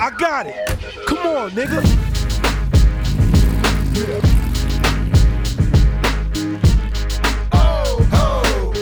I got it. Come on, nigga. Oh, oh.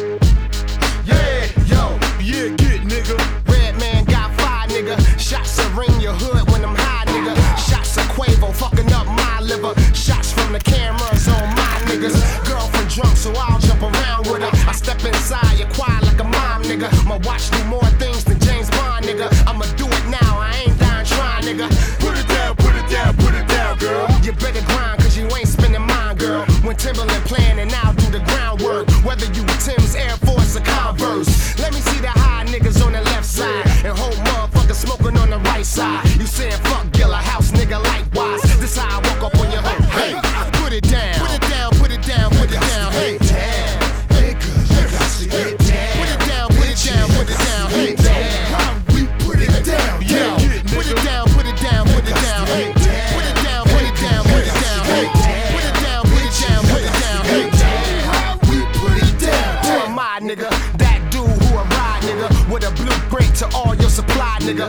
Yeah, yo. Yeah, get it, nigga. Red man got fire, nigga. Shots of ring your hood when I'm high, nigga. Shots of Quavo fucking up my liver. Shots from the cameras on my niggas. Girlfriend drunk, so I'll jump around with her. I step inside, you quiet like a mom, nigga. My watch do more things than James Bond, nigga. I'ma do it now, I ain't dying trying, nigga. Put it down, put it down, put it down, girl. You better grind, cause you ain't spending mine, girl. When Timberland playing and I'll do the groundwork. Whether you Tim's, Air Force, or Converse. Let me see the high niggas on the left side. And whole motherfuckers smoking on the right side. You saying fuck Gilla House, nigga, likewise. This how I walk up on your hood. Hey, put it down, put it down, put it down, put it down. Hey, damn, nigga, you got to get down. Put it down, put it down, put it down. Hey, damn, how we put it down. Yo, put it down, put it down, put it down. Hey, put it down, put it down, put it down. Hey, put it down, put it down, put it down. Hey, how we put it down. Who am I, nigga? That dude who a ride, nigga, with a blueprint to all your supply, nigga.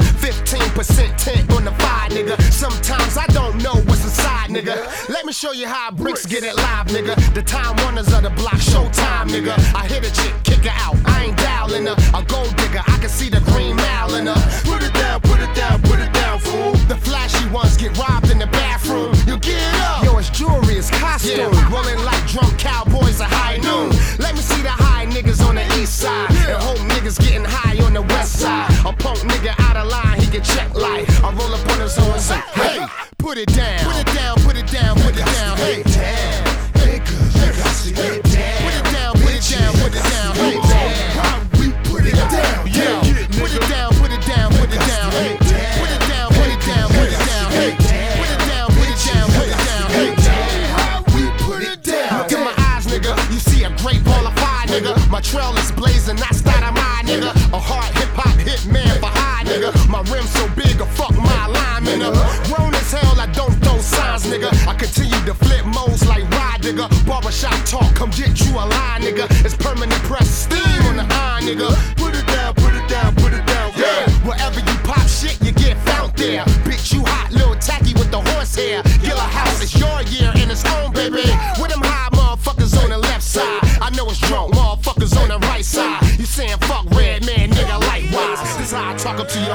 15% tint on the fire, nigga. Sometimes I don't know what's inside, nigga. Let me show you how bricks get it live, nigga. The time runners of the block, showtime, nigga. I hit a chick, kick her out. I ain't dialing her. A gold digger, I can see the green mile in her. Put it down, put it down, put it down, fool. The flashy ones get robbed in the bathroom. You get up. Yo, it's jewelry, it's costume. Yeah. Rolling like drunk cowboys at high noon. Let me see the high niggas on the east side. And hope niggas getting high on the west side. A punk nigga out of line, he get checked like. I roll up on his own and say, hey, put it down. Put it down, put it down, put it down. Hey, damn, nigga, you got to get down. Put it down, put it down, put it down. Hey, damn, how we put it down. Yeah, put it down, put it down, put it down. Hey, put it down, put it down, put it down. Hey, put it down, put it down, put it down. Hey, how we put it down. Look in my eyes, nigga, you see a great ball of fire, nigga. My trail is blazing, that's dynamite, nigga. A hard hip-hop hit man for high, nigga. My rim's so big, fuck my alignment, nigga. Grown as hell, I don't throw signs, nigga. I continue to flip modes like ride, nigga. Barbershop talk, come get you a line, nigga. It's permanent press, steam on the eye, nigga. Put it down, put it down, put it down, girl. Yeah, wherever you pop shit, you get found there. Bitch, you hot, little tacky with the horsehair. Gilla House, it's your year and it's home, baby. With them high motherfuckers on the left side. I know it's drunk motherfuckers on the right side. You saying fuck red man, nigga, likewise. This how I talk up to your